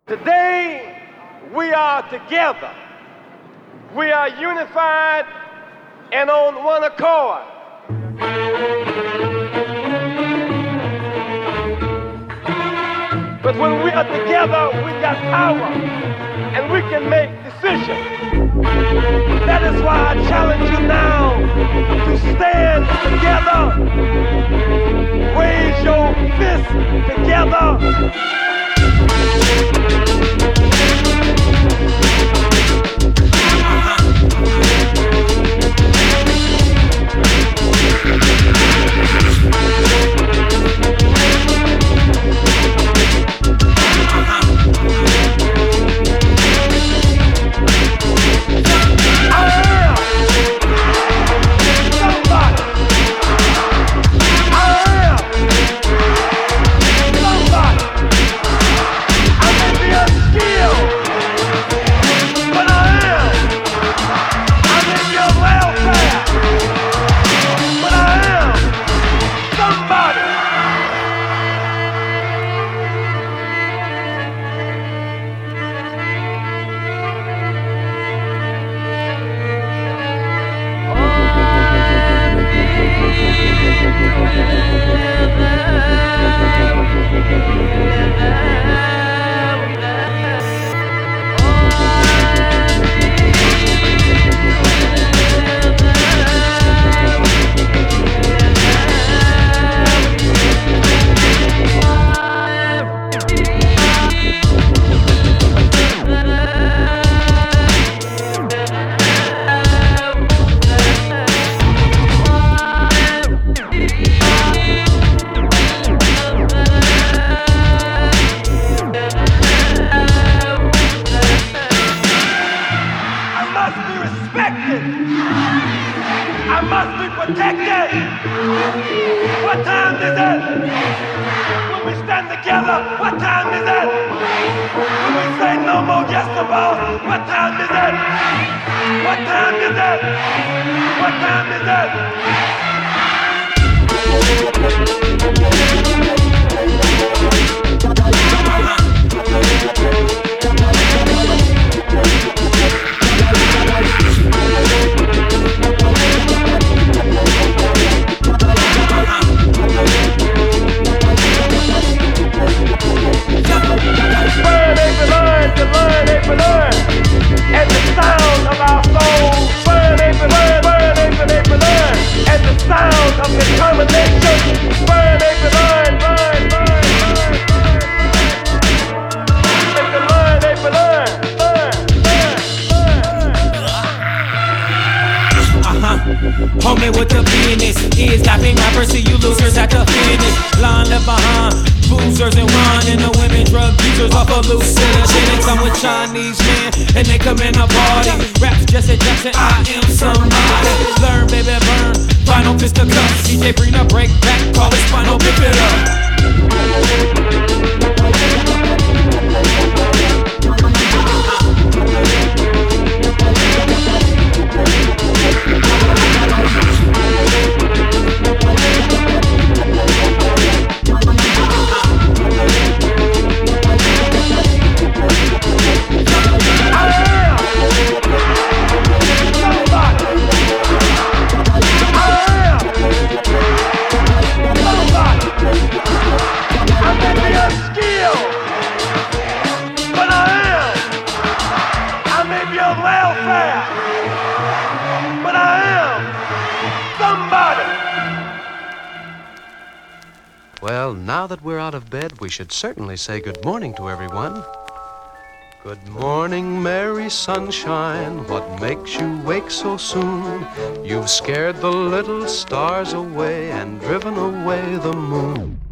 Today, we are together. We are unified and on one accord. But when we are together, we got power and we can make decisions. That is why I challenge you now to stand together, raise your fist together. I must be protected. What time is it? When we stand together, what time is it? When we say no more yes to boss, what time is it? What time is it? What time is Homie, what the business is stopping rappers, see you losers at the finish line left behind. Boozers and wine and the women drug users off of loose cities. They come with Chinese men and they come in a party. Raps Jesse Jackson, I am somebody. Learn, baby, burn. Final fist to cut. DJ bring the break back, call it spinal, pick it up. Welfare, but I am somebody. Well, now that we're out of bed, we should certainly say good morning to everyone. Good morning, merry sunshine. What makes you wake so soon? You've scared the little stars away and driven away the moon.